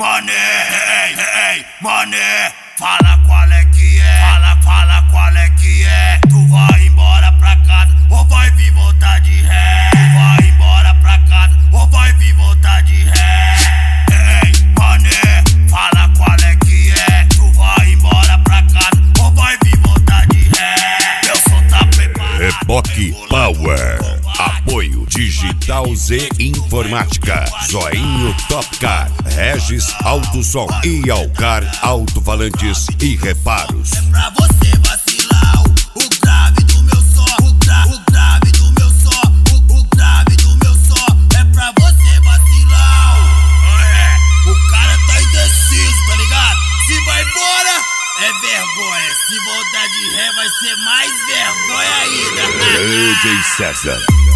mané, ei, mané, fala qual é que é, fala qual é que é. Tu vai embora pra casa ou vai vir voltar de ré? Tu vai embora pra casa ou vai vir voltar de ré? Ei, mané, fala qual é que é. Tu vai embora pra casa ou vai vir voltar de ré? Meu som tá preparado. Reboque Power. Apoio Digital Z Informática, Zoinho Topcar, Regis Autosom e Alcar Alto-Falantes e Reparos. É pra você vacilar o grave do meu som, o grave do meu som, o grave do meu som. É pra você vacilar. O cara tá indeciso, tá ligado? Se vai embora, é vergonha. Se voltar de ré, vai ser mais vergonha ainda. DJ César.